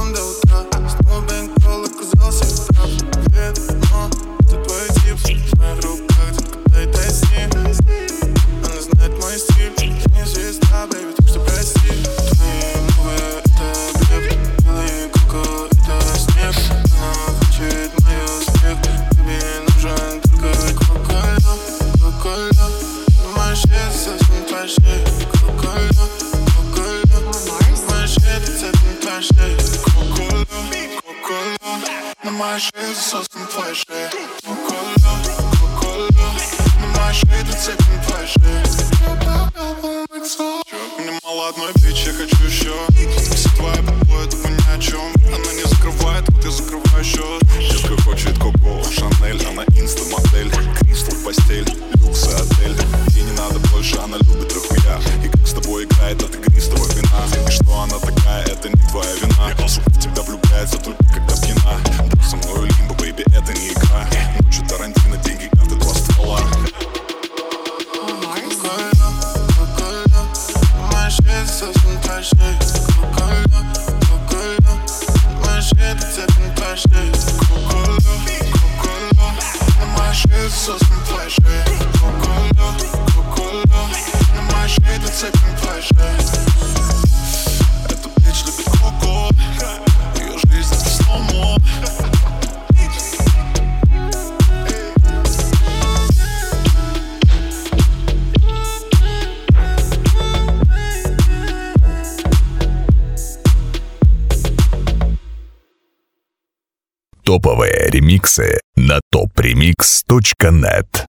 потом до утра. Снова бэнкролл оказался прав. Привет, но это твой тип. В моих руках, детка, дай с ним. Она знает мой стиль. Не звезда, бэйби, так что прости. Твои новые — это гриб. Белые коко — это снег. Она хочет мою смех. Тебе нужен только коко-лёд, коко-лёд. Но моя шея совсем твоя шея. Коко-лёд, коко-лёд. Моя шея цепь твоя шея. Коко-лёд, коко-лёд. Но моя шея сосан твоя шея. Коко-лёд, коко-лёд. Но моя шея цепь твоя шея. Мне мало одной бичи, я хочу еще. Все твои побои, тупо ни о чем. Она не закрывает, вот я закрываю счет. Детка хочет Коко, Шанель, она инста-модель. Кристал в постель, люкс и отель. Ей не надо больше, она любит дохуя. И как с тобой играет от игристого вина. И что она такая, это не твоя вина. Сука в тебя влюбляется только когда пьяна. Да, со мною лимбо, бэйби, это не игра. Ночью Тарантино, деньги, авто, два ствола. Моя шея совсем твоя шея. Коко-лёд, коко-лёд. Моя шея цепь твоя шея. Коко-лёд, коко-лёд. Моя шея совсем твоя шея. Коко-лёд, коко-лёд. Моя шея цепь твоя шея. Эта бич любит коко. Её жизнь это слоумо. Топовые ремиксы на topremix.net.